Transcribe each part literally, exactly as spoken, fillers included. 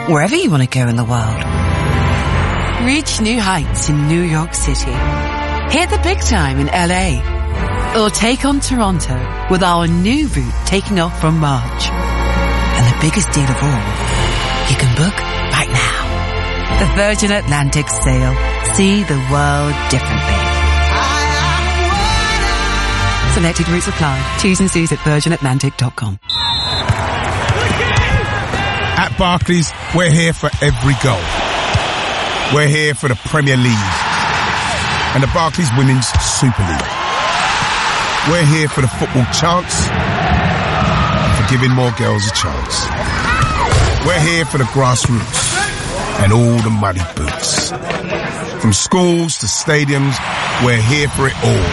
wherever you want to go in the world. Reach new heights in New York City. Hit the big time in L A. Or take on Toronto with our new route taking off from March. And the biggest deal of all, you can book right now. The Virgin Atlantic sail. See the world differently. Selected routes apply. T's and C's at virgin atlantic dot com. At Barclays, we're here for every goal. We're here for the Premier League and the Barclays Women's Super League. We're here for the football chants and for giving more girls a chance. We're here for the grassroots and all the muddy boots. From schools to stadiums, we're here for it all.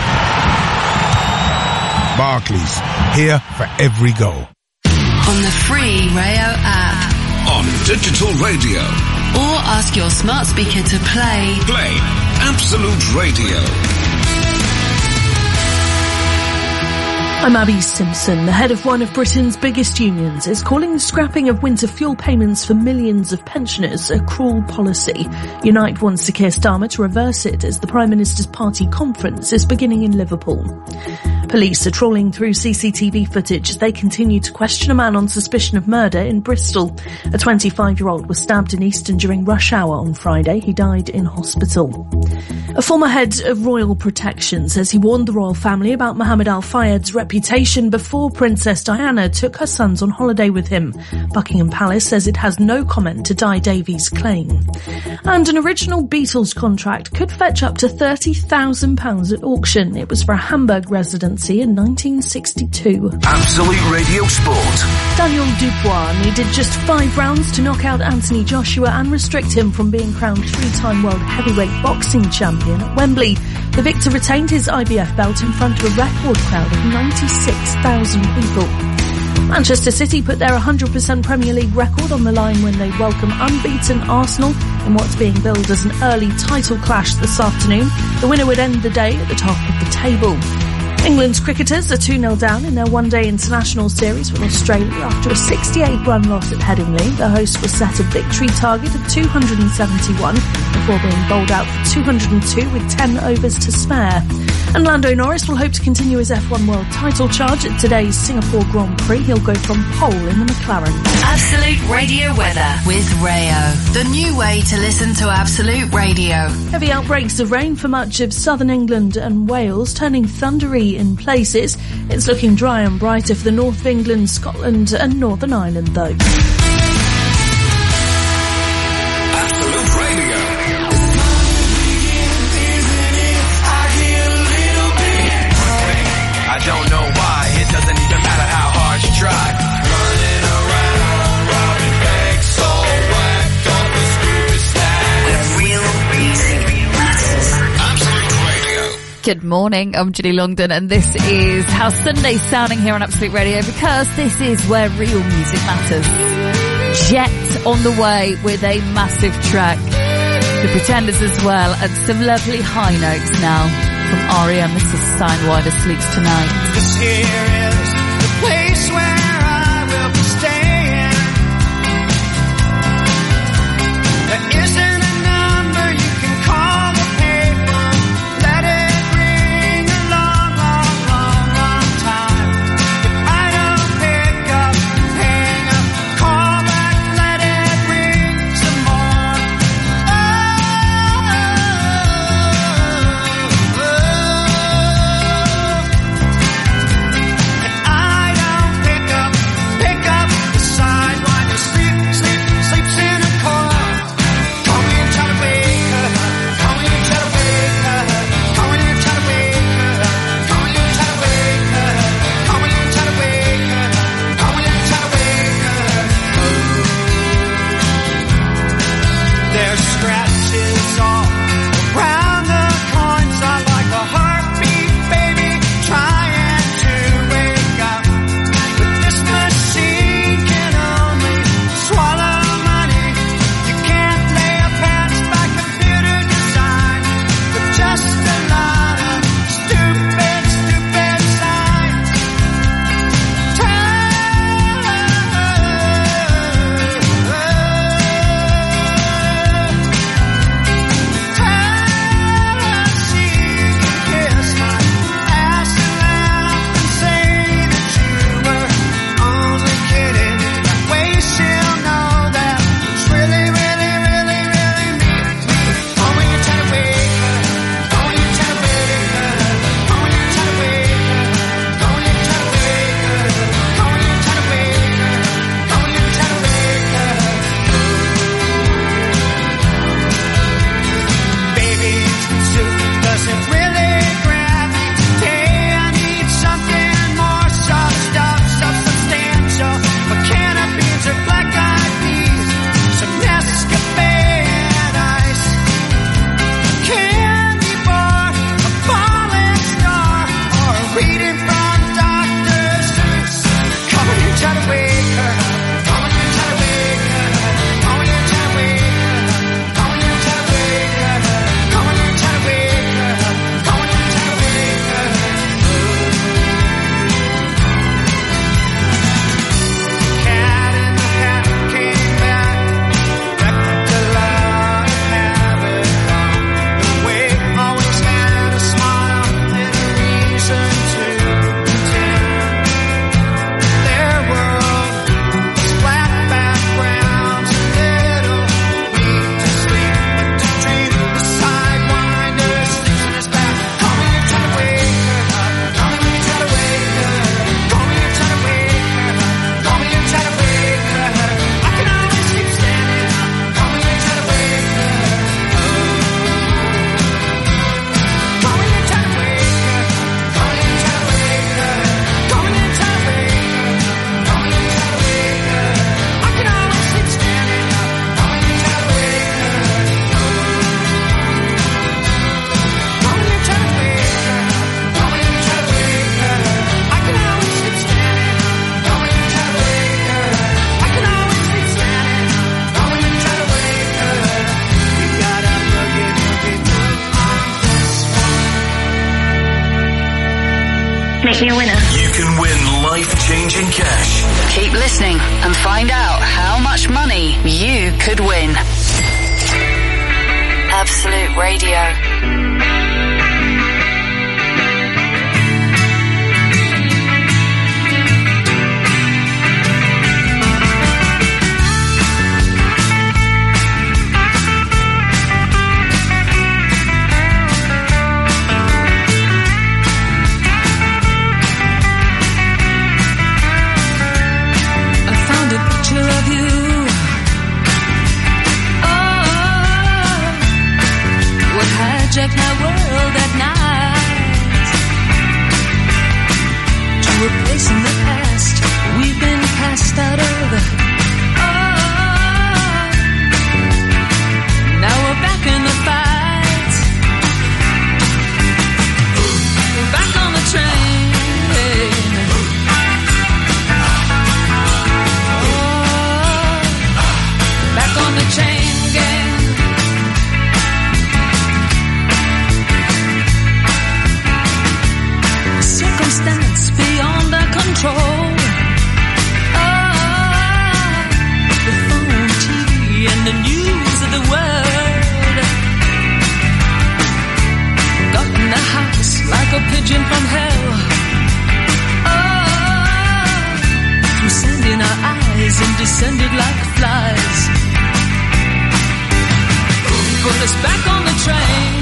Barclays, here for every goal. On the free Rayo app. On digital radio. Or ask your smart speaker to play. Play Absolute Radio. I'm Abby Simpson. The head of one of Britain's biggest unions is calling the scrapping of winter fuel payments for millions of pensioners a cruel policy. Unite wants Sir Keir Starmer to reverse it as the Prime Minister's party conference is beginning in Liverpool. Police are trawling through C C T V footage as they continue to question a man on suspicion of murder in Bristol. A twenty-five-year-old was stabbed in Easton during rush hour on Friday. He died in hospital. A former head of royal protection says he warned the royal family about Mohammed Al Fayed's reputation before Princess Diana took her sons on holiday with him. Buckingham Palace says it has no comment to Di Davies' claim. And an original Beatles contract could fetch up to thirty thousand pounds at auction. It was for a Hamburg residency in nineteen sixty-two. Absolute Radio Sport. Daniel Dubois needed just five rounds to knock out Anthony Joshua and restrict him from being crowned three-time world heavyweight boxing champion at Wembley. The victor retained his I B F belt in front of a record crowd of ninety-six thousand people. Manchester City put their one hundred percent Premier League record on the line when they welcome unbeaten Arsenal in what's being billed as an early title clash this afternoon. The winner would end the day at the top of the table. England's cricketers are two nil down in their one-day international series with Australia after a sixty-eight run loss at Headingley. The hosts were set a victory target of two hundred seventy-one before being bowled out for two hundred two with ten overs to spare. And Lando Norris will hope to continue his F one World title charge at today's Singapore Grand Prix. He'll go from pole in the McLaren. Absolute Radio weather with Rayo. The new way to listen to Absolute Radio. Heavy outbreaks of rain for much of southern England and Wales, turning thundery in places. It's looking dry and brighter for the north of England, Scotland and Northern Ireland though. Absolute Radio. I don't know why, it doesn't even matter how hard you try. Running around, robbing banks, so whacked off the stupid stack. Where real music matters. Absolute Radio. Good morning, I'm Julie Longdon and this is how Sunday's sounding here on Absolute Radio because this is where real music matters. Jet on the way with a massive track. The Pretenders as well, and some lovely high notes now from R E M. This is Steinweiler Sleeps Tonight. This here is the place where I will be staying. There isn't a number you can call the payphone. Let it ring a long, long, long, long time. If I don't pick up, hang up, call back, let it ring some more. Oh, oh, oh. If I don't pick up, might be a winner. You can win life-changing cash. Keep listening and find out how much money you could win. Absolute Radio. Hijack my world at night to a place in the past we've been cast out of. Oh, now we're back in the fight. We're back on the train. Oh, back on the chain gang. Circumstance beyond our control. Ah, the phone, T V, and the news of the world. Got in the house like a pigeon from hell. Ah, through sand in our eyes and descended like flies. Put us back on the train.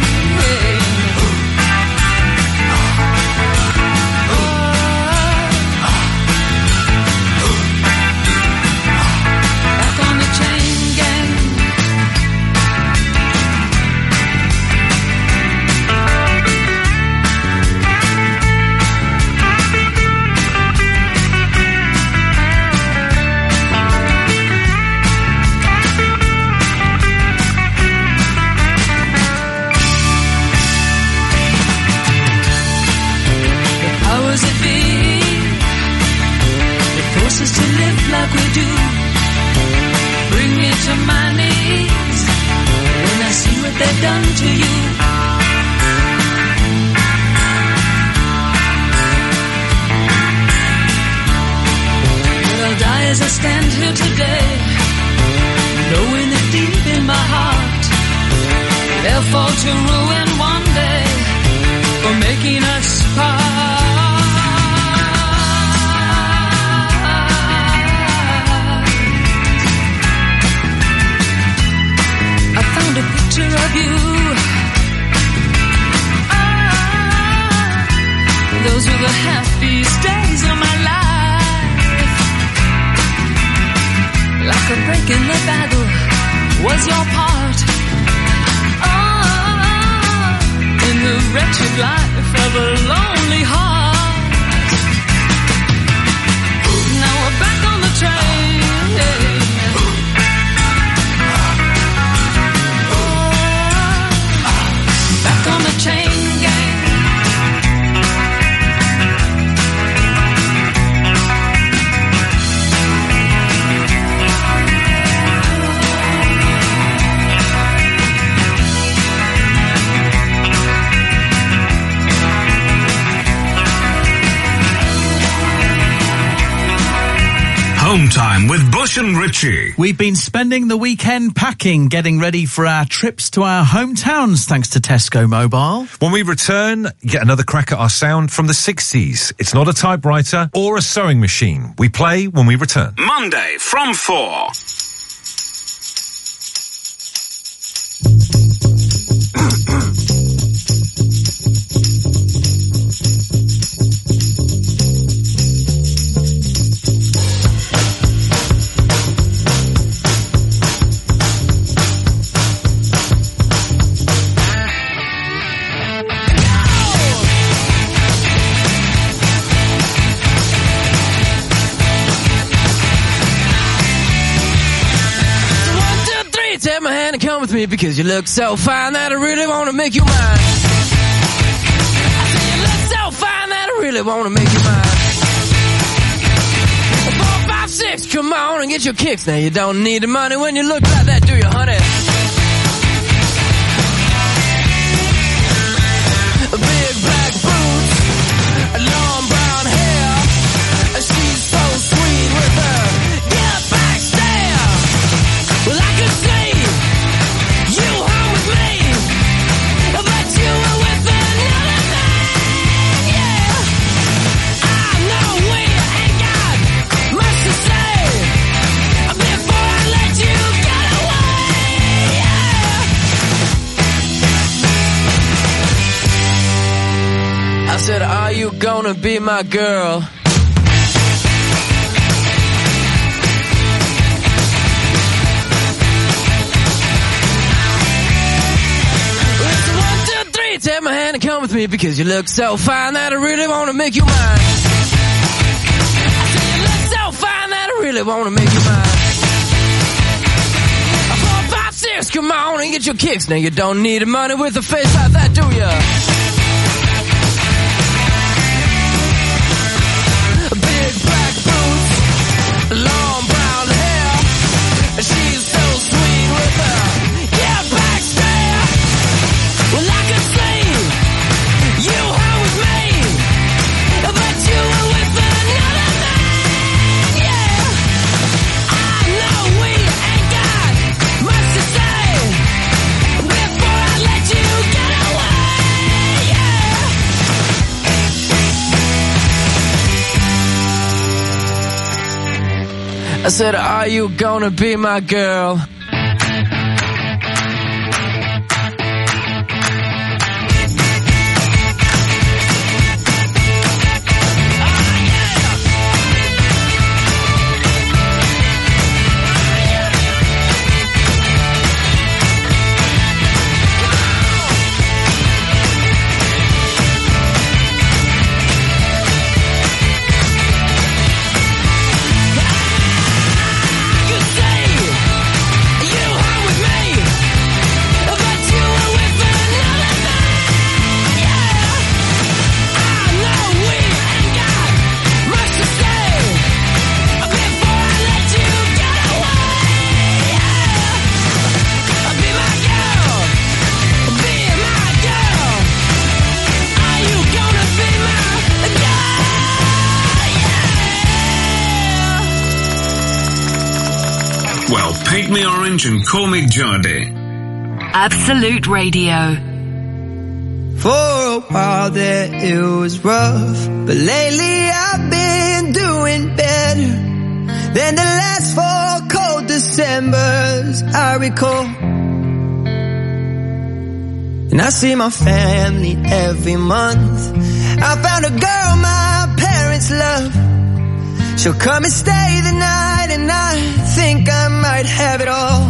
Like we do, bring me to my knees when I see what they've done to you. But I'll die as I stand here today, knowing that deep in my heart they'll fall to ruin one day for making us part. A picture of you. Ah, those were the happiest days of my life. Like a break in the battle was your part. Ah, in the wretched life of a lonely heart. Now we're back on the train. On the chain gang. Home time with Bush and Richie. We've been spending the weekend packing, getting ready for our trips to our hometowns, thanks to Tesco Mobile. When we return, get another crack at our sound from the sixties. It's not a typewriter or a sewing machine. We play when we return. Monday from four. Take my hand and come with me because you look so fine that I really want to make you mine. I say you look so fine that I really want to make you mine. Four, five, six, come on and get your kicks. Now you don't need the money when you look like that, do you, honey? Big black boots, long brown are you gonna be my girl? Take my hand and come with me because you look so fine that I really want to make you mine. I say you look so fine that I really want to make you mine. Four, five, six, come on and get your kicks. Now you don't need money with a face like that, do ya? Big black boots, long brown hair. She's so sweet with her yeah back stare. Well, I could say you hung with me, but you were with another man, yeah. I know we ain't got much to say before I let you get away, yeah. I said, are you gonna be my girl? Paint me orange and call me Geordie. Absolute Radio. For a while there it was rough, but lately I've been doing better than the last four cold Decembers I recall. And I see my family every month. I found a girl my parents love. She'll come and stay the night, and I think I might have it all.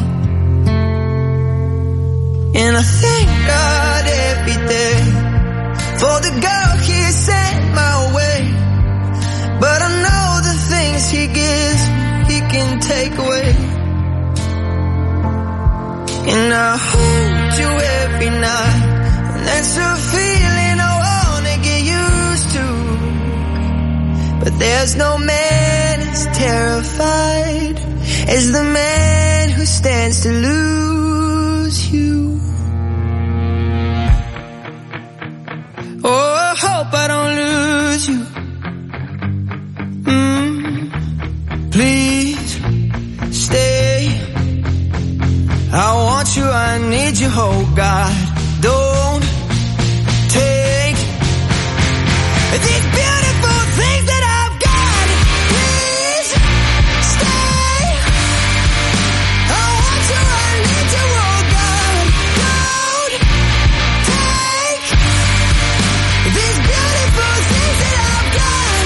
And I thank God every day for the girl He sent my way. But I know the things He gives, He can take away. And I hold you every night, and that's a feeling I wanna get used to. But there's no man as terrified as the man who stands to lose you. Oh, I hope I don't lose you. Mm, please stay. I want you, I need you, oh God. Don't take these beautiful things that I've got. Please stay. I want you, I need you, oh God. Don't take these beautiful things that I've got.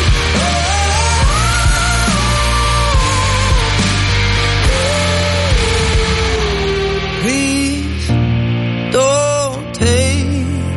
Oh. Please don't take.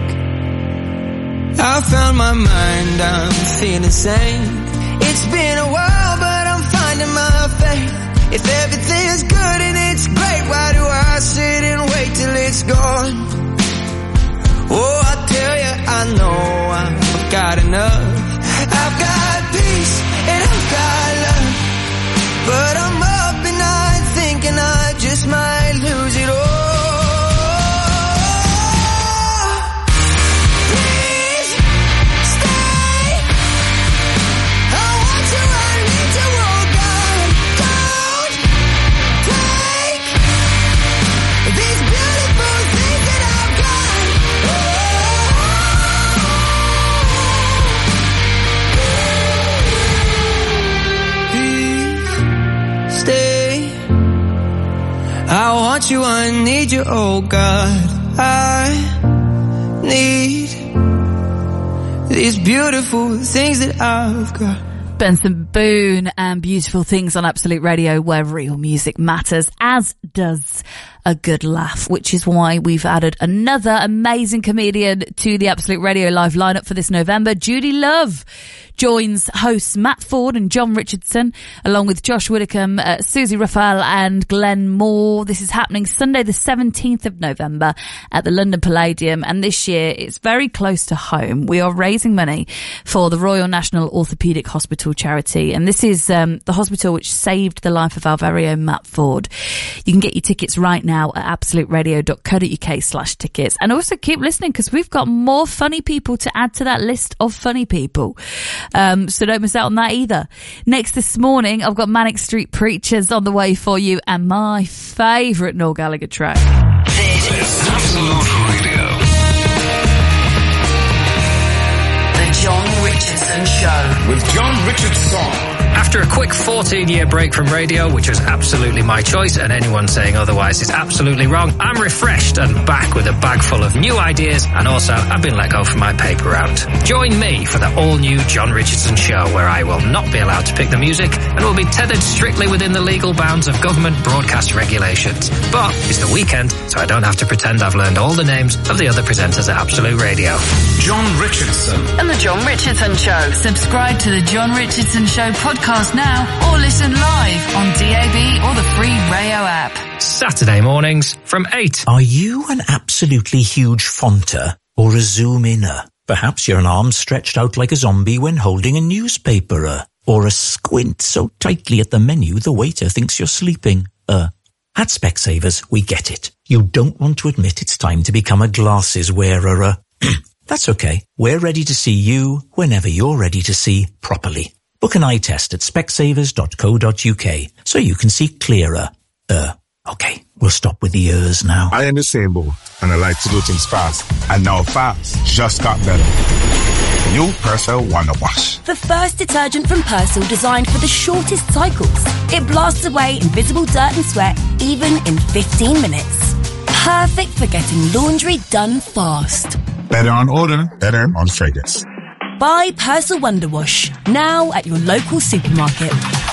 I found my mind, I'm feeling sane. It's been a while, but I'm finding my faith. If everything's good and it's great, why do I sit and wait till it's gone? Oh, I tell you, I know I've got enough. I've got peace and I've got love, but I'm up at night thinking I just might lose it all. I want you, I need you, oh God. I need these beautiful things that I've got. Benson Boone and Beautiful Things on Absolute Radio, where real music matters, as does a good laugh, which is why we've added another amazing comedian to the Absolute Radio Live lineup for this November. Judy Love joins hosts Matt Ford and John Richardson, along with Josh Widdicombe, uh, Susie Raphael and Glenn Moore. This is happening Sunday the seventeenth of November at the London Palladium, and this year it's very close to home. We are raising money for the Royal National Orthopaedic Hospital charity, and this is um, the hospital which saved the life of our very own Matt Ford. You can get your tickets right now at absoluteradio.co.uk slash tickets, and also keep listening because we've got more funny people to add to that list of funny people. Um, so don't miss out on that either. Next this morning, I've got Manic Street Preachers on the way for you, and my favourite Noel Gallagher track. This is Absolute Radio. The John Richardson Show. With John Richardson. After a quick fourteen-year break from radio, which was absolutely my choice, and anyone saying otherwise is absolutely wrong, I'm refreshed and back with a bag full of new ideas, and also I've been let go from my paper route. Join me for the all-new John Richardson Show, where I will not be allowed to pick the music and will be tethered strictly within the legal bounds of government broadcast regulations. But it's the weekend, so I don't have to pretend I've learned all the names of the other presenters at Absolute Radio. John Richardson. And the John Richardson Show. Subscribe to the John Richardson Show podcast now, or listen live on D A B or the free Rayo app. Saturday mornings from eight. Are you an absolutely huge fonter or a zoom-inner? Perhaps you're an arm stretched out like a zombie when holding a newspaper, uh, or a squint so tightly at the menu the waiter thinks you're sleeping. Uh, at Specsavers, we get it. You don't want to admit it's time to become a glasses wearer. Uh, that's okay. We're ready to see you whenever you're ready to see properly. Book an eye test at specsavers dot co dot uk so you can see clearer. Uh, okay, we'll stop with the ers now. I am the same boy, and I like to do things fast. And now fast just got better. New Persil Wonder Wash. The first detergent from Persil designed for the shortest cycles. It blasts away invisible dirt and sweat, even in fifteen minutes. Perfect for getting laundry done fast. Better on odor, better on fragrance. Buy Persil Wonder Wash now at your local supermarket.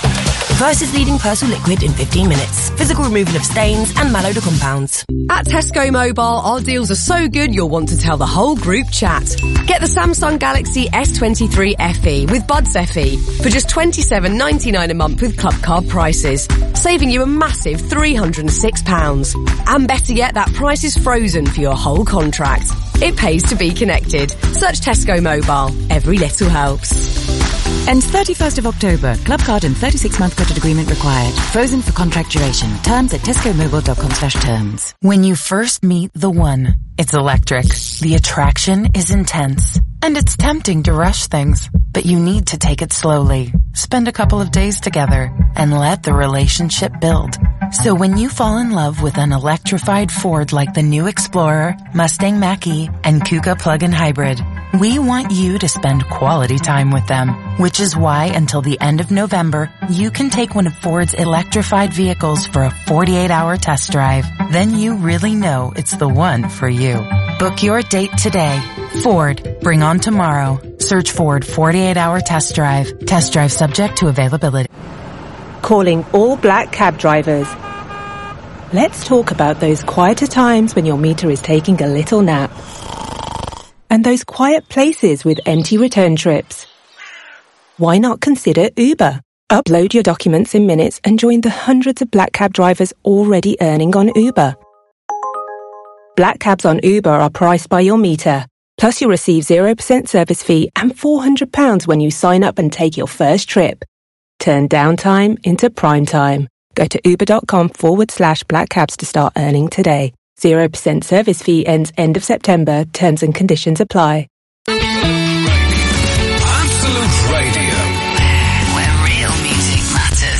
Versus leading Persil liquid in fifteen minutes. Physical removal of stains and malodor compounds. At Tesco Mobile, our deals are so good you'll want to tell the whole group chat. Get the Samsung Galaxy S twenty-three F E with Buds F E for just twenty-seven ninety-nine a month with club card prices, saving you a massive three hundred and six pounds. And better yet, that price is frozen for your whole contract. It pays to be connected. Search Tesco Mobile. Every little helps. Ends thirty-first of October. Club card and thirty-six month credit agreement required. Frozen for contract duration. Terms at tescomobile.com slash terms. When you first meet the one, it's electric. The attraction is intense. And it's tempting to rush things. But you need to take it slowly. Spend a couple of days together and let the relationship build. So when you fall in love with an electrified Ford like the new Explorer, Mustang Mach-E, and Kuga plug-in hybrid, we want you to spend quality time with them. Which is why until the end of November, you can take one of Ford's electrified vehicles for a forty-eight hour test drive. Then you really know it's the one for you. Book your date today. Ford, bring on tomorrow. Search Ford forty-eight hour test drive. Test drive subject to availability. Calling all black cab drivers. Let's talk about those quieter times when your meter is taking a little nap. And those quiet places with empty return trips. Why not consider Uber? Upload your documents in minutes and join the hundreds of black cab drivers already earning on Uber. Black cabs on Uber are priced by your meter. Plus you'll receive zero percent service fee and four hundred pounds when you sign up and take your first trip. Turn downtime into prime time. Go to uber.com forward slash black cabs to start earning today. zero percent service fee ends end of September. Terms and conditions apply. Absolute Radio. Where real music matters.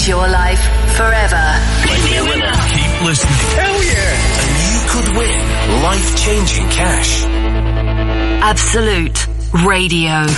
change your life forever. Keep listening. Hell yeah! And you could win life-changing cash. Absolute Radio.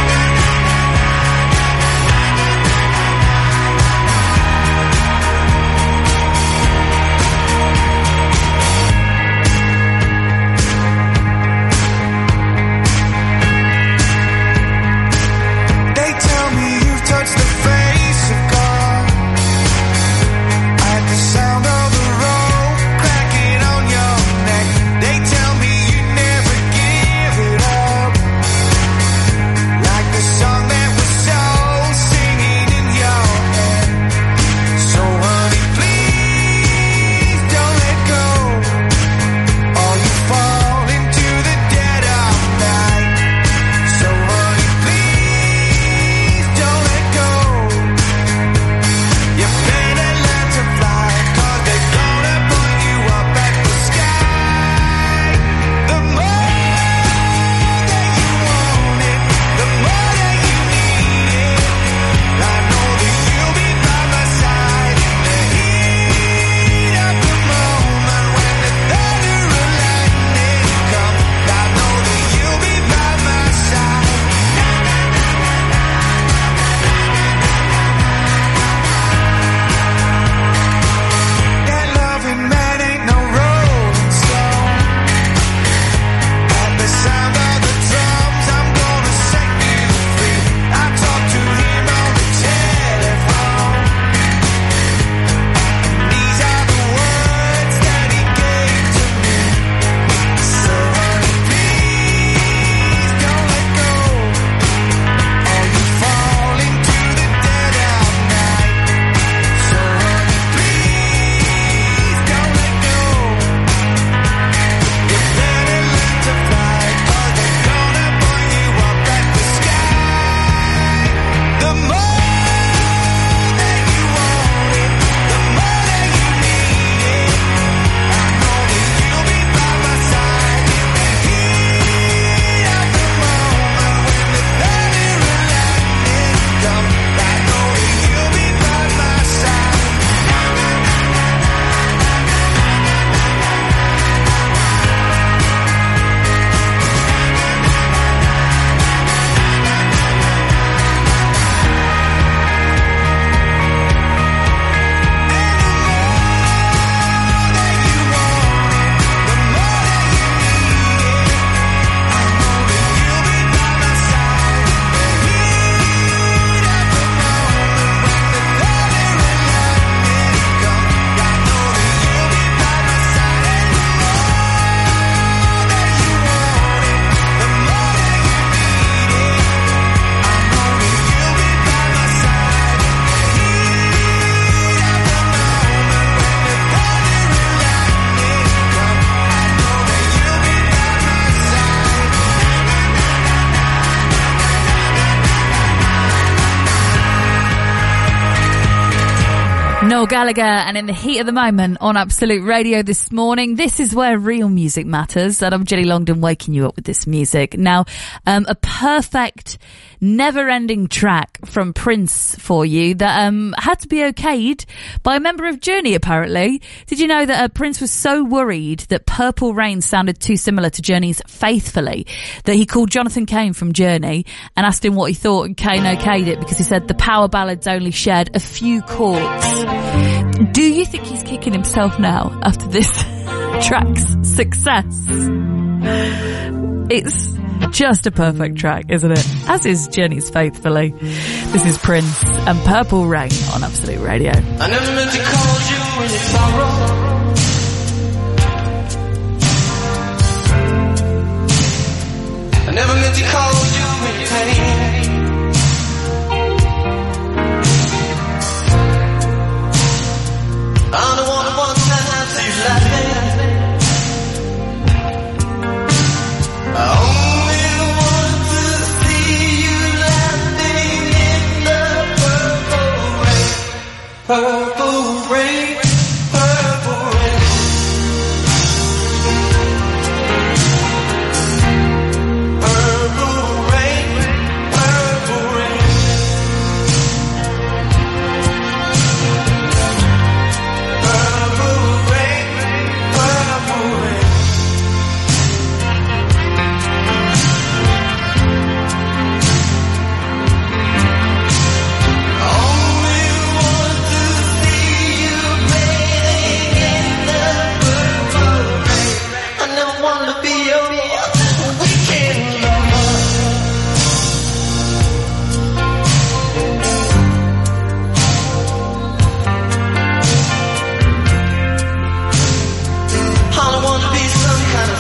Noel Gallagher, and in the heat of the moment on Absolute Radio this morning, this is where real music matters, and I'm Jenny Longdon waking you up with this music. Now, um, a perfect, never-ending track from Prince for you that um, had to be okayed by a member of Journey, apparently. Did you know that uh, Prince was so worried that Purple Rain sounded too similar to Journey's Faithfully that he called Jonathan Cain from Journey and asked him what he thought, and Cain okayed it because he said the power ballads only shared a few chords. Do you think he's kicking himself now after this track's success? It's just a perfect track, isn't it? As is Journey's Faithfully. This is Prince and Purple Rain on Absolute Radio. I never meant to call you when you sorrow. I never meant to call you when you pain. I don't wanna want to see you laughing. I only want to see you laughing in the purple rain. Purple rain, purple rain.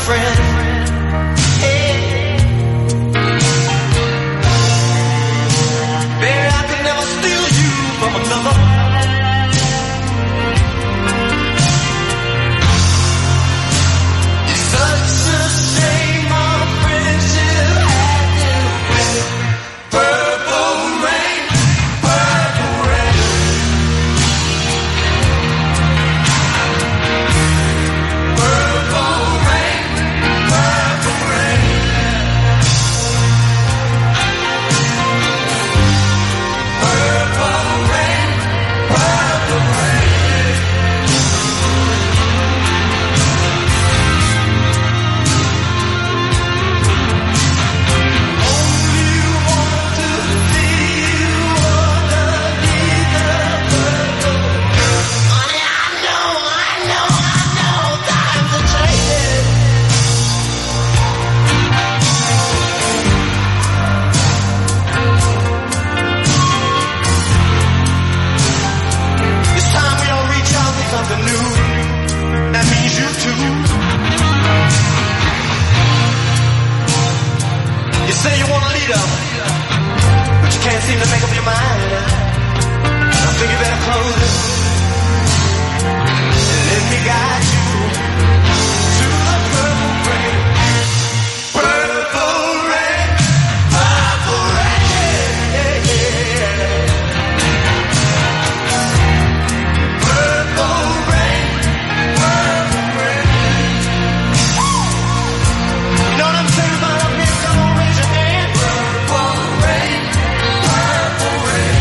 friend. Hey. Baby, I could never steal you from another. It's such a shame our friendship had to end. Purple rain, purple rain. Purple rain, purple rain. Purple rain, purple rain. Only want to see you underneath the purple. Honey, I know, I know, I know times are changing. It's time we all reach out for something new. That means you too. You say you want a leader, but you can't seem to make up your mind. I think you better close it and let me guide you to the purple rain. Purple rain, purple rain. Purple rain, purple rain. You know what I'm saying about up here? Come on, raise your hand. Purple rain, purple rain.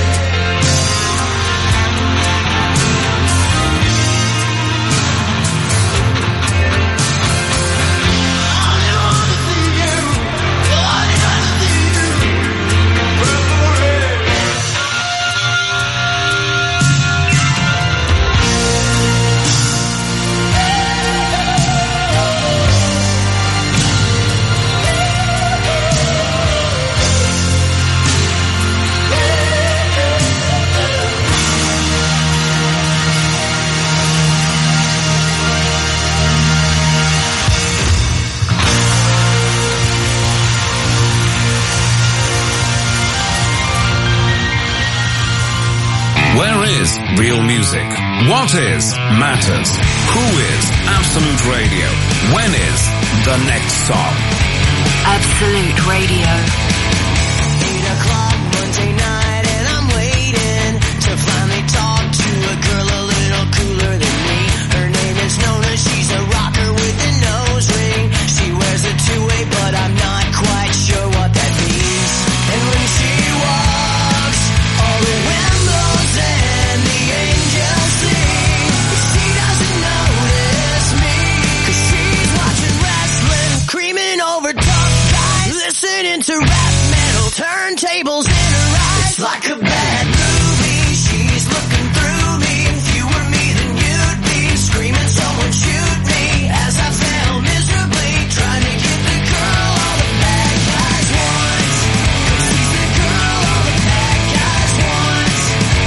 Where is real music? What is matters? Who is Absolute Radio? When is the next song? Absolute Radio. Eight o'clock Monday night and I'm waiting to finally talk to a girl a little cooler than me. Her name is Nona, she's a rocker with a nose ring. She wears a two-way but I'm not quite sure what that means. And when she walks, all the wind blows and the angels sing. She doesn't notice me, 'cause she's watching wrestling, creaming over tough guys, listening to rap metal, turntables in her eyes. It's like a bad movie, she's looking through me. If you were me, then you'd be screaming, someone shoot me, as I fail miserably, trying to get the girl all the bad guys want. 'Cause she's the girl all the bad guys want.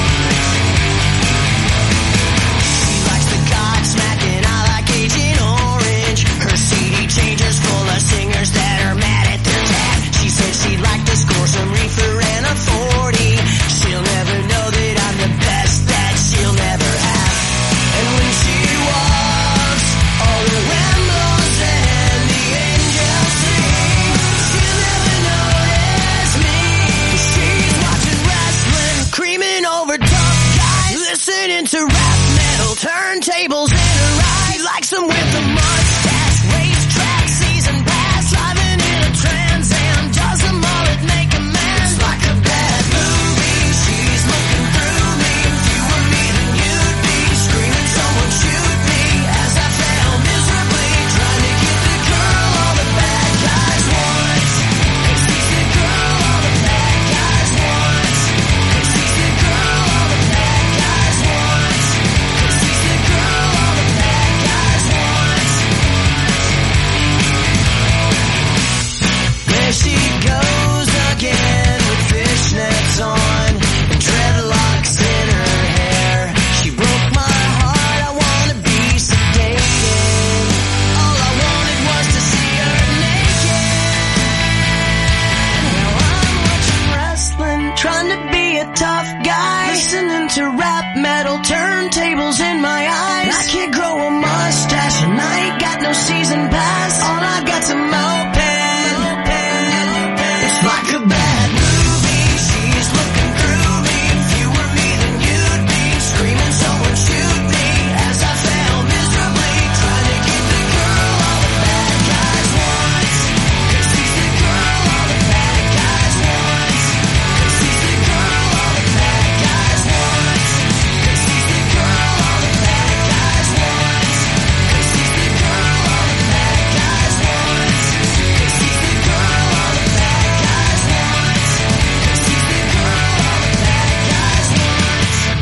She likes the Godsmack and I like Agent Orange. Her C D changer's full of singers that are mad at their dad. She said she'd like to score some reefer and a forty.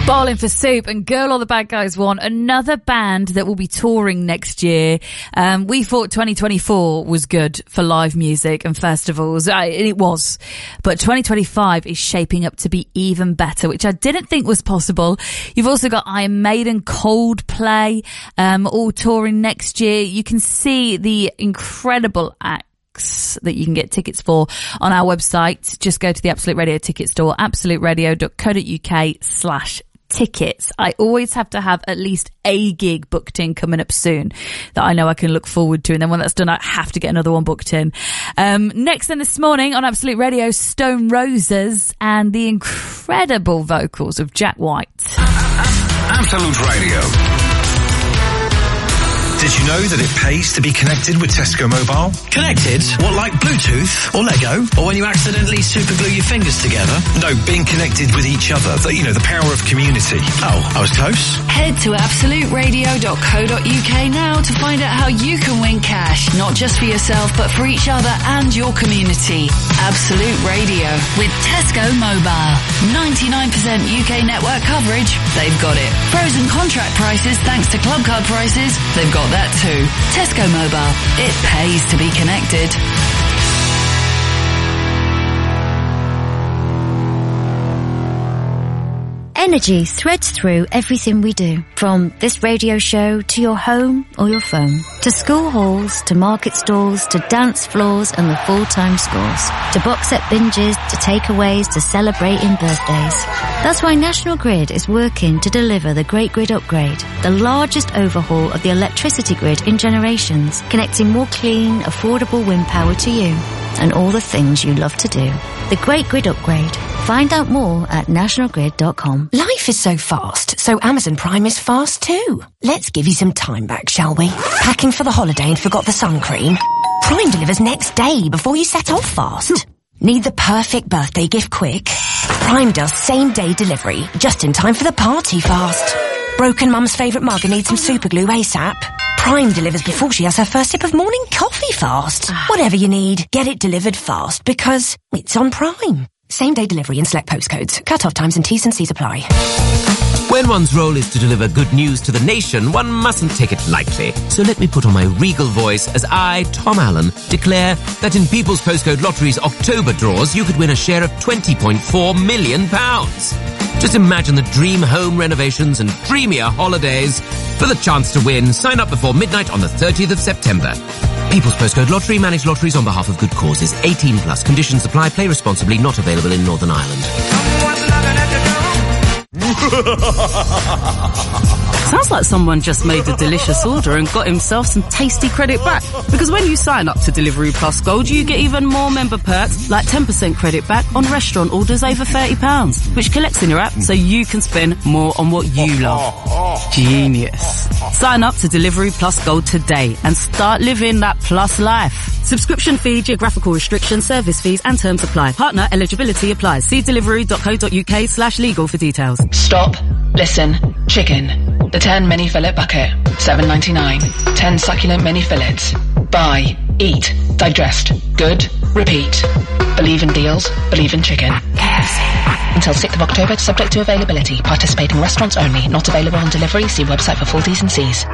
Bowling for Soup and Girl All the Bad Guys Won, another band that will be touring next year. Um, we thought twenty twenty-four was good for live music and festivals. I, it was. But twenty twenty-five is shaping up to be even better, which I didn't think was possible. You've also got Iron Maiden, Coldplay, um, all touring next year. You can see the incredible act that you can get tickets for on our website. Just go to the Absolute Radio ticket store, absolute radio dot co dot uk slash tickets. I always have to have at least a gig booked in coming up soon that I know I can look forward to, and then when that's done I have to get another one booked in. Um, next then this morning on Absolute Radio, Stone Roses and the incredible vocals of Jack White. Absolute Radio. Did you know that it pays to be connected with Tesco Mobile? Connected? What, like Bluetooth or Lego? Or when you accidentally superglue your fingers together? No, being connected with each other. The, you know, the power of community. Oh, I was close. Head to absolute radio dot co dot uk now to find out how you can win cash, not just for yourself, but for each other and your community. Absolute Radio with Tesco Mobile. ninety-nine percent U K network coverage. They've got it. Frozen contract prices thanks to club card prices. They've got that too. Tesco Mobile. It pays to be connected. Energy threads through everything we do, from this radio show to your home or your phone, to school halls, to market stalls, to dance floors and the full-time scores, to box set binges, to takeaways, to celebrating birthdays. That's why National Grid is working to deliver the Great Grid Upgrade, the largest overhaul of the electricity grid in generations, connecting more clean, affordable wind power to you and all the things you love to do. The Great Grid Upgrade. Find out more at national grid dot com. Life is so fast, so Amazon Prime is fast too. Let's give you some time back, shall we? Packing for the holiday and forgot the sun cream? Prime delivers next day before you set off fast. Need the perfect birthday gift quick? Prime does same day delivery, just in time for the party fast. Broken mum's favourite mug and needs some super glue ASAP? Prime delivers before she has her first sip of morning coffee fast. Whatever you need, get it delivered fast because it's on Prime. Same day delivery in select postcodes. Cut-off times and T's and C's apply. When one's role is to deliver good news to the nation, one mustn't take it lightly. So let me put on my regal voice as I, Tom Allen, declare that in People's Postcode Lottery's October draws, you could win a share of twenty point four million pounds. Just imagine the dream home renovations and dreamier holidays. For the chance to win, sign up before midnight on the thirtieth of September. People's Postcode Lottery, managed lotteries on behalf of good causes. eighteen plus. Conditions apply. Play responsibly. Not available in Northern Ireland. Sounds like someone just made a delicious order and got himself some tasty credit back. Because when you sign up to Deliveroo Plus Gold, you get even more member perks, like ten percent credit back on restaurant orders over thirty pounds, which collects in your app so you can spend more on what you love. Genius. Sign up to Deliveroo Plus Gold today and start living that plus life. Subscription fee, geographical restrictions, service fees and terms apply. Partner eligibility applies. See deliveroo dot co dot uk slash legal for details. Stop. Listen. Chicken. The ten mini fillet bucket. seven ninety-nine. ten succulent mini fillets. Buy. Eat. Digest. Good. Repeat. Believe in deals. Believe in chicken. Until sixth of October, subject to availability. Participating restaurants only. Not available on delivery. See website for full T's and C's.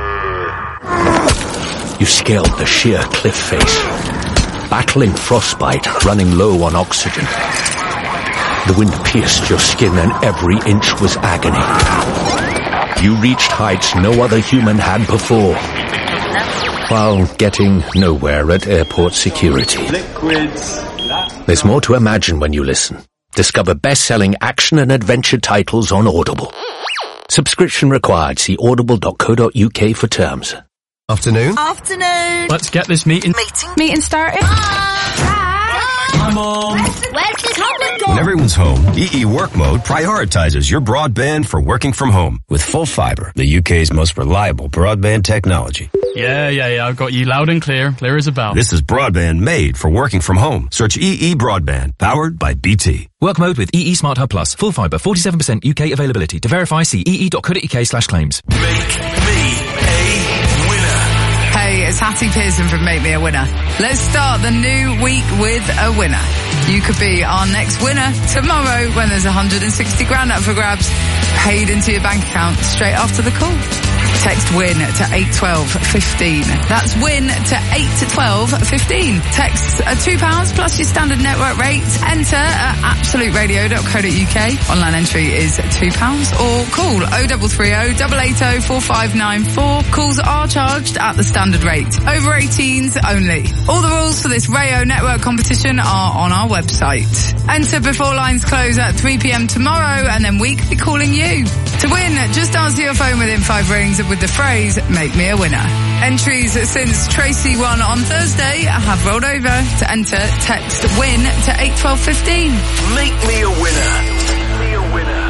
You scaled the sheer cliff face, battling frostbite, running low on oxygen. The wind pierced your skin and every inch was agony. You reached heights no other human had before, while getting nowhere at airport security. There's more to imagine when you listen. Discover best-selling action and adventure titles on Audible. Subscription required. See audible dot co dot uk for terms. Afternoon. Afternoon. Let's get this meeting. Meeting. Meeting started. Hi, Mom. Where's the tablet gone? When everyone's home, E E Work Mode prioritizes your broadband for working from home with full fibre, the U K's most reliable broadband technology. Yeah, yeah, yeah. I've got you loud and clear. Clear as a bell. This is broadband made for working from home. Search E E Broadband, powered by B T. Work mode with E E Smart Hub Plus. Full fibre, forty-seven percent U K availability. To verify, see E E dot co dot uk slash claims. Make me a winner. Hey, it's Hattie Pearson from Make Me a Winner. Let's start the new week with a winner. You could be our next winner tomorrow when there's one hundred sixty grand up for grabs paid into your bank account straight after the call. Text WIN to eight twelve fifteen. That's WIN to eight twelve fifteen. Text uh, two pounds plus your standard network rate. Enter at absolute radio dot co dot uk. Online entry is two pounds or call oh double three oh, eight eight oh, four five nine four. Calls are charged at the standard rate. Over eighteens only. All the rules for this Rayo Network competition are on our website. Enter before lines close at three p.m. tomorrow and then we could be calling you. To win, just answer your phone within five rings with the phrase, make me a winner. Entries since Tracy won on Thursday have rolled over. To enter, text WIN to eight twelve fifteen. Make me a winner. Make me a winner.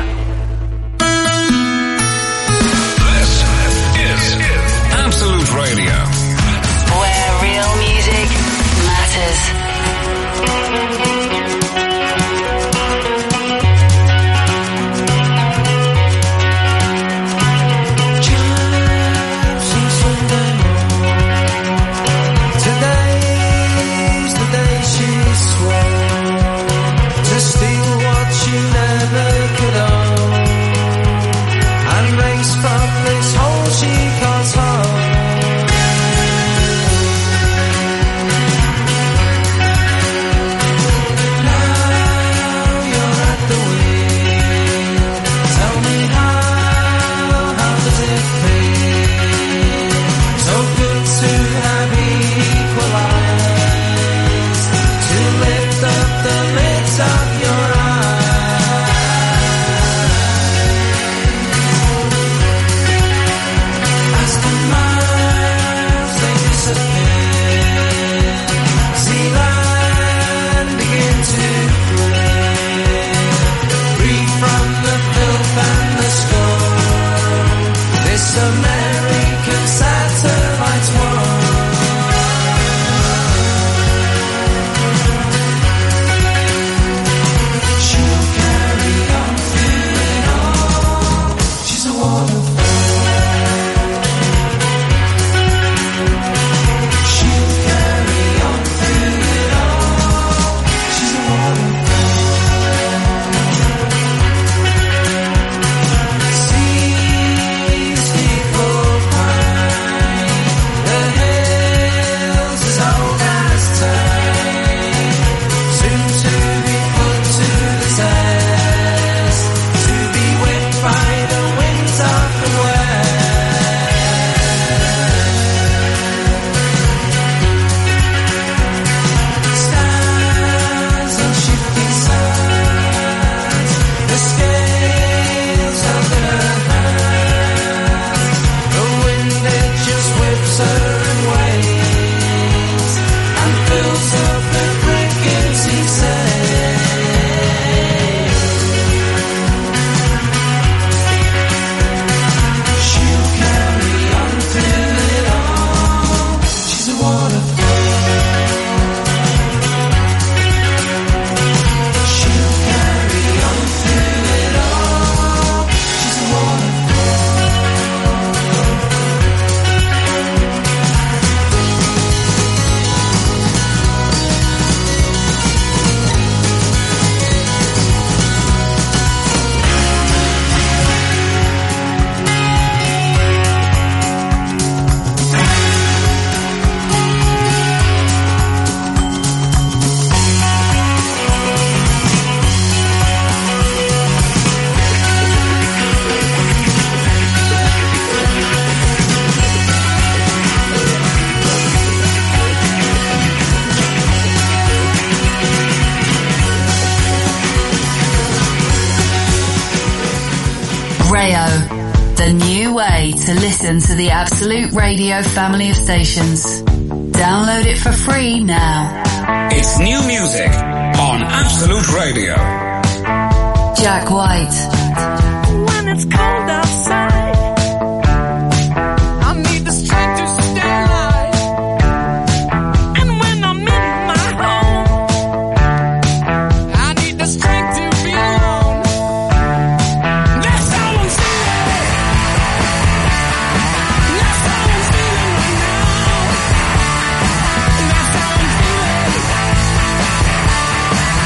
This is Absolute Radio. Where real music matters. The new way to listen to the Absolute Radio family of stations. Download it for free now. It's new music on Absolute Radio. Jack White. When it's cold outside, I need the strength to stay alive. And when I'm in my home, I need the strength to be alone. That's how I'm feeling. That's how I'm feeling right now. That's how I'm feeling.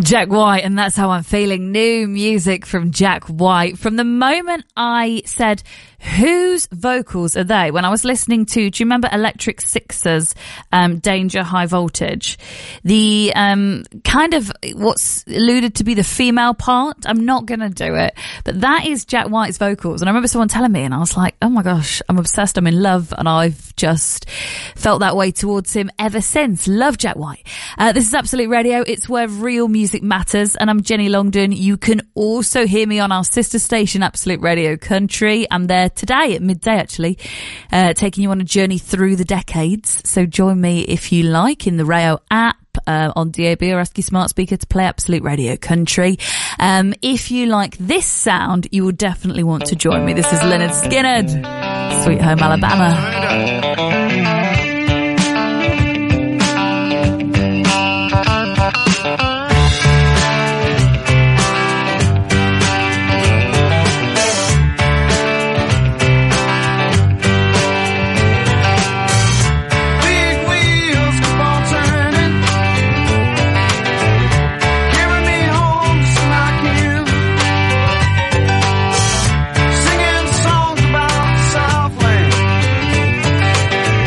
Jack White, and That's How I'm Feeling. New music from Jack White. From the moment I said, whose vocals are they? When I was listening to, do you remember Electric Six's um, Danger High Voltage? The um, kind of what's alluded to be the female part. I'm not going to do it. But that is Jack White's vocals. And I remember someone telling me, and I was like, oh my gosh, I'm obsessed. I'm in love. And I've just felt that way towards him ever since. Love Jack White. Uh, this is Absolute Radio. It's where real music matters. And I'm Jenny Longdon. You can also hear me on our sister station, Absolute Radio Country. I'm there today at midday, actually, uh, taking you on a journey through the decades. So join me if you like in the Rayo app. Uh, on D A B, or ask your smart speaker to play Absolute Radio Country. Um, if you like this sound, you will definitely want to join me. This is Lynyrd Skynyrd, Sweet Home Alabama. Singing songs about Southland.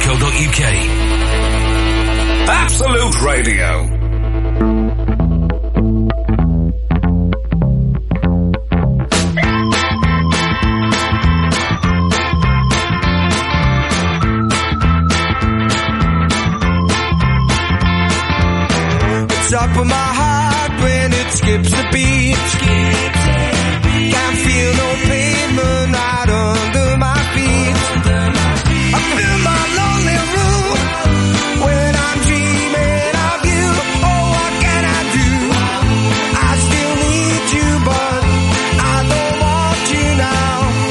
co dot uk. Absolute Radio. Up with my heart when it skips a beat. Can't feel no pavement right under my feet. I feel my lonely room when I'm dreaming of you. Oh, what can I do? I still need you, but I don't want you now.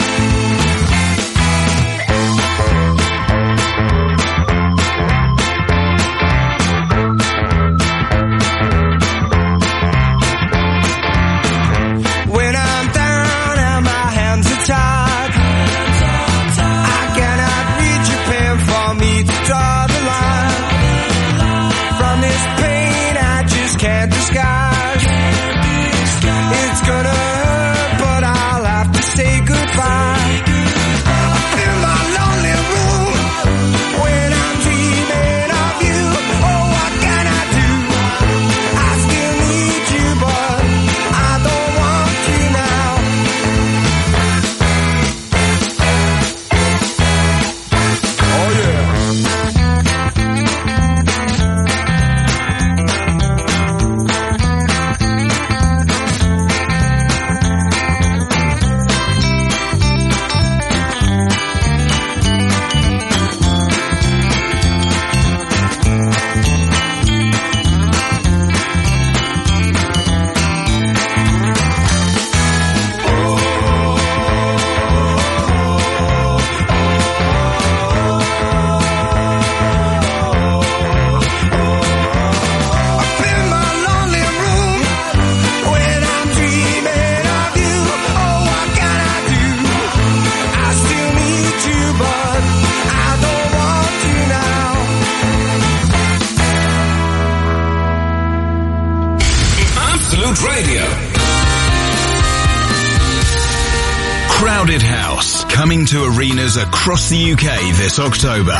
Crowded House, coming to arenas across the U K this October.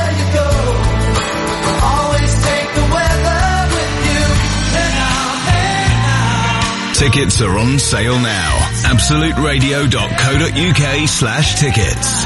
Tickets are on sale now. absolute radio dot co dot uk slash tickets.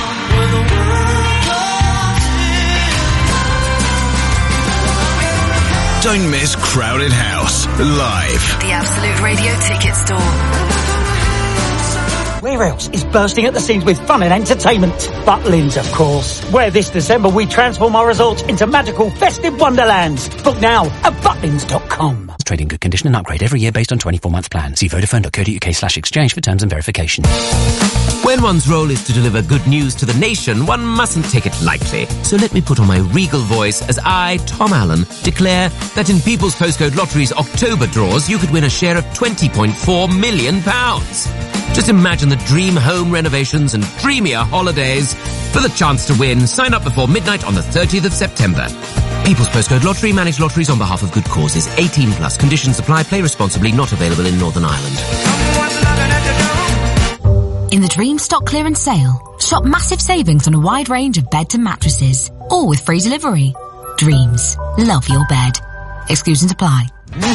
Don't miss Crowded House live. The Absolute Radio Ticket Store. Where else is bursting at the seams with fun and entertainment? Butlins, of course. Where this December we transform our resorts into magical festive wonderlands. Book now at butlins dot com. Trading good condition and upgrade every year based on twenty-four month plan. See vodafone dot co dot uk slash exchange for terms and verification. When one's role is to deliver good news to the nation, one mustn't take it lightly. So let me put on my regal voice as I, Tom Allen, declare that in People's Postcode Lottery's October draws, you could win a share of twenty point four million pounds. Just imagine the dream home renovations and dreamier holidays. For the chance to win, sign up before midnight on the thirtieth of September. People's Postcode Lottery, manage lotteries on behalf of good causes. eighteen plus. Conditions apply. Play responsibly. Not available in Northern Ireland. In the Dream Stock Clearance Sale, shop massive savings on a wide range of beds and mattresses, all with free delivery. Dreams. Love your bed. Exclusions apply.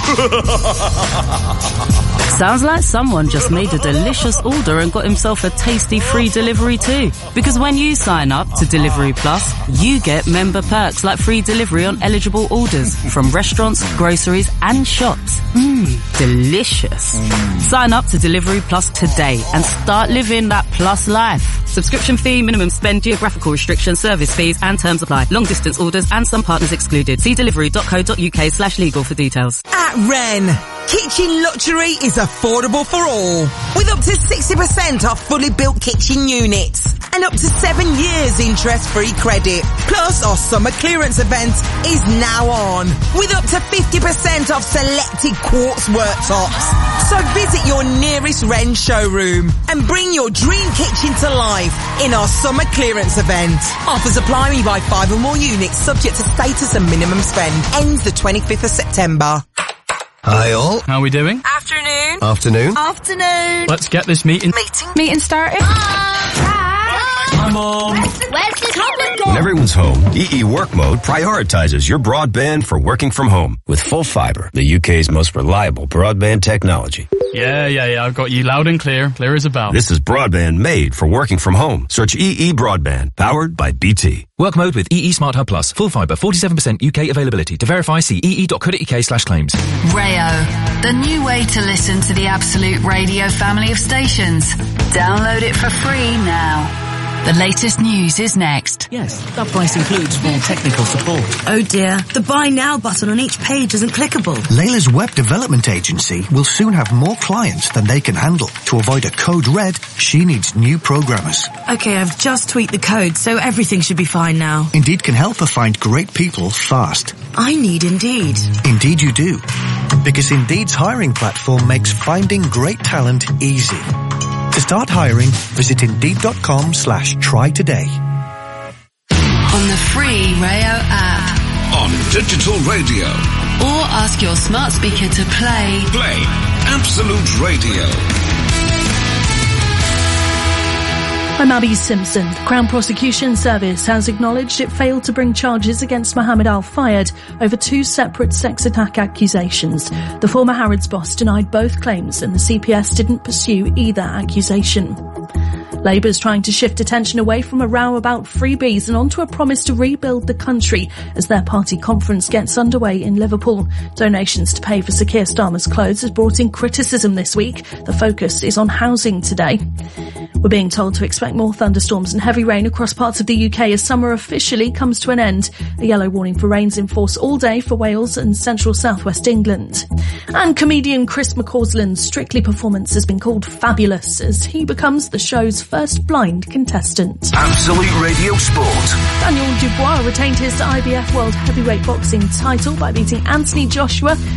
Sounds like someone just made a delicious order and got himself a tasty free delivery too. Because when you sign up to Delivery Plus, you get member perks like free delivery on eligible orders from restaurants, groceries and shops. Mmm, delicious. Mm. Sign up to Delivery Plus today and start living that plus life. Subscription fee, minimum spend, geographical restrictions, service fees and terms apply. Long distance orders and some partners excluded. See delivery dot co dot uk slash legal for details. At Wren, Kitchen Luxury is affordable for all, with up to sixty percent off fully built kitchen units and up to seven years interest-free credit. Plus, our summer clearance event is now on, with up to fifty percent off selected quartz worktops. So visit your nearest Wren showroom and bring your dream kitchen to life in our summer clearance event. Offers apply when you buy five or more units, subject to status and minimum spend. Ends the twenty-fifth of September. Hi all. How are we doing? Afternoon. Afternoon. Afternoon. Let's get this meeting. Meeting. Meeting started. Ah, Hi, Mom. Where's the tablet gone? When everyone's home, E E Work Mode prioritizes your broadband for working from home with full fibre, the U K's most reliable broadband technology. Yeah, yeah, yeah, I've got you loud and clear, clear as a bell. This is broadband made for working from home. Search E E Broadband, powered by B T. Work mode with E E Smart Hub Plus. Full fibre, forty-seven percent U K availability. To verify, see ee.co.uk slash claims. Rayo, the new way to listen to the Absolute Radio family of stations. Download it for free now. The latest news is next. Yes, that price includes full technical support. Oh dear, the Buy Now button on each page isn't clickable. Layla's web development agency will soon have more clients than they can handle. To avoid a code red, she needs new programmers. Okay, I've just tweaked the code, so everything should be fine now. Indeed can help her find great people fast. I need Indeed. Indeed you do. Because Indeed's hiring platform makes finding great talent easy. To start hiring, visit Indeed.com slash try today. On the free Rayo app. On digital radio. Or ask your smart speaker to play. Play Absolute Radio. I'm Abby Simpson. The Crown Prosecution Service has acknowledged it failed to bring charges against Mohammed Al Fayed over two separate sex attack accusations. The former Harrods boss denied both claims and the C P S didn't pursue either accusation. Labour's trying to shift attention away from a row about freebies and onto a promise to rebuild the country as their party conference gets underway in Liverpool. Donations to pay for Sir Keir Starmer's clothes has brought in criticism this week. The focus is on housing today. We're being told to expect more thunderstorms and heavy rain across parts of the U K as summer officially comes to an end. A yellow warning for rain's in force all day for Wales and central southwest England. And comedian Chris McCausland's Strictly performance has been called fabulous as he becomes the show's first blind contestant. Absolute Radio Sport. Daniel Dubois retained his I B F World Heavyweight Boxing title by beating Anthony Joshua